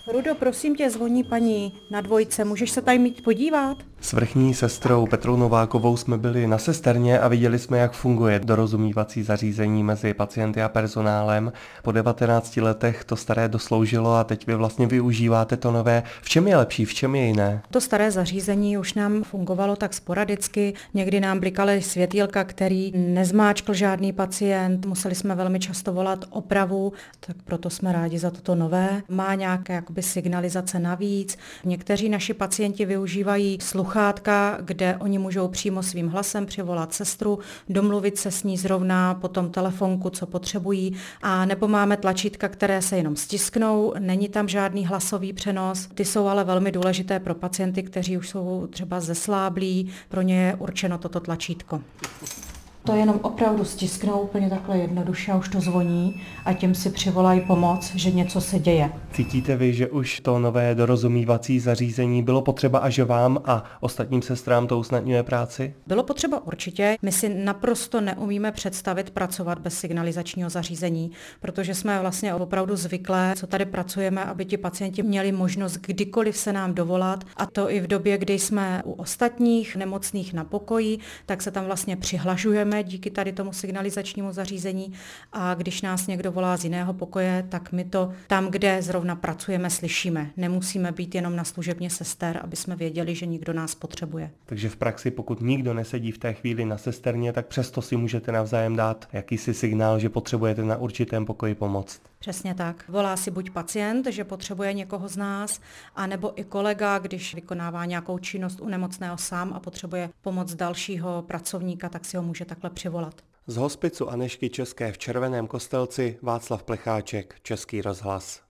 Rudo, prosím tě, zvoní paní na dvojce, můžeš se tady mít podívat? S vrchní sestrou Petrou Novákovou jsme byli na sesterně a viděli jsme, jak funguje dorozumívací zařízení mezi pacienty a personálem. Po 19 letech to staré dosloužilo a teď vy vlastně využíváte to nové. V čem je lepší, v čem je jiné? To staré zařízení už nám fungovalo tak sporadicky, někdy nám blikaly světýlka, který nezmáčkl žádný pacient, museli jsme velmi často volat opravu, tak proto jsme rádi za toto nové. Má nějaké jakoby signalizace navíc. Někteří naši pacienti využívají sluchátka, kde oni můžou přímo svým hlasem přivolat sestru, domluvit se s ní zrovna po tom telefonku, co potřebují, a nebo máme tlačítka, které se jenom stisknou, není tam žádný hlasový přenos. Ty jsou ale velmi důležité pro pacienty, kteří už jsou třeba zesláblí, pro ně je určeno toto tlačítko. To jenom opravdu stisknou úplně takhle jednoduše a už to zvoní a tím si přivolají pomoc, že něco se děje. Cítíte vy, že už to nové dorozumívací zařízení bylo potřeba a že vám a ostatním sestrám to usnadňuje práci? Bylo potřeba určitě. My si naprosto neumíme představit pracovat bez signalizačního zařízení, protože jsme vlastně opravdu zvyklé, co tady pracujeme, aby ti pacienti měli možnost kdykoliv se nám dovolat, a to i v době, kdy jsme u ostatních nemocných na pokoji, tak se tam vlastně přihlašujeme díky tady tomu signalizačnímu zařízení, a když nás někdo volá z jiného pokoje, tak my to tam, kde zrovna pracujeme, slyšíme. Nemusíme být jenom na služebně sester, aby jsme věděli, že nikdo nás potřebuje. Takže v praxi, pokud nikdo nesedí v té chvíli na sesterně, tak přesto si můžete navzájem dát jakýsi signál, že potřebujete na určitém pokoji pomoct. Přesně tak. Volá si buď pacient, že potřebuje někoho z nás, anebo i kolega, když vykonává nějakou činnost u nemocného sám a potřebuje pomoc dalšího pracovníka, tak si ho může takhle přivolat. Z hospicu Anežky České v Červeném Kostelci Václav Plecháček, Český rozhlas.